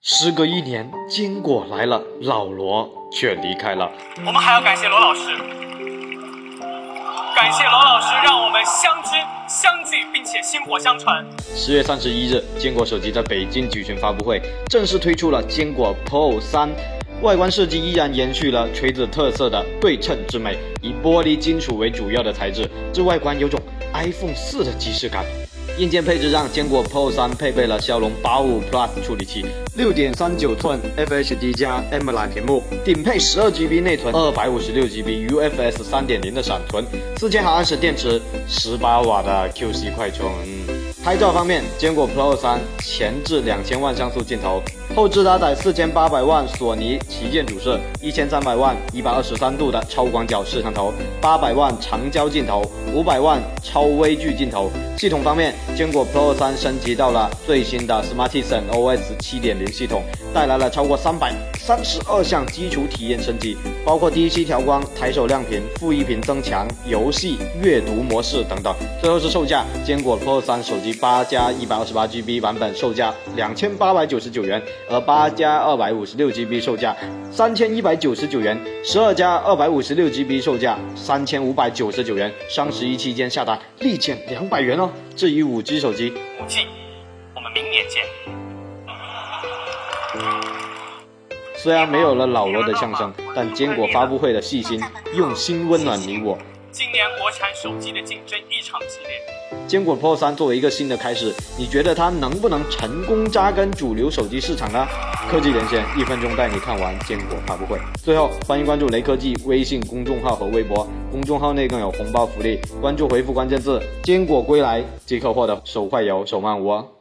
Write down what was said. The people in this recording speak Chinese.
时隔1年，坚果来了，老罗却离开了。 我们还要感谢罗老师，感谢罗老师让我们相知相聚，并且薪火相传。 10月31日，坚果手机在北京举行发布会，正式推出了坚果 Pro 3。外观设计依然延续了锤子特色的对称之美，以玻璃金属为主要的材质，这外观有种 iPhone 4的即视感。硬件配置上，坚果 Pro 3配备了骁龙85 Plus 处理器，6.39寸 FHD+ AMOLED 屏幕，顶配12GB 内存，256GB UFS 3.0 的闪存，4000毫安时电池，18瓦的 QC 快充。拍照方面，坚果 Pro 3前置2000万像素镜头，后置搭载4800万索尼旗舰主摄，1300万123度的超广角摄像头，800万长焦镜头，500万超微距镜头。系统方面，坚果 Pro 3升级到了最新的 Smartisan OS 7.0 系统，带来了超过332项基础体验升级，包括低息调光、抬手亮屏、负1屏增强、游戏、阅读模式等等。最后是售价，坚果 Pro 3手机8加 128GB 版本售价2899元，而8加 256GB 售价3199元，12加 256GB 售价3599元。双11期间下单立减200元哦。至于5G 手机 ，5G，我们明年见。 虽然没有了老罗的相声，但坚果发布会的细心用心温暖你我。 今年国产手机的竞争异常激烈。 坚果 Pro 3作为一个新的开始，你觉得它能不能成功扎根主流手机市场呢？科技连线1分钟带你看完坚果发布会。最后，欢迎关注雷科技微信公众号和微博，公众号内更有红包福利，关注回复关键字坚果归来即可获得手快有手慢无哦。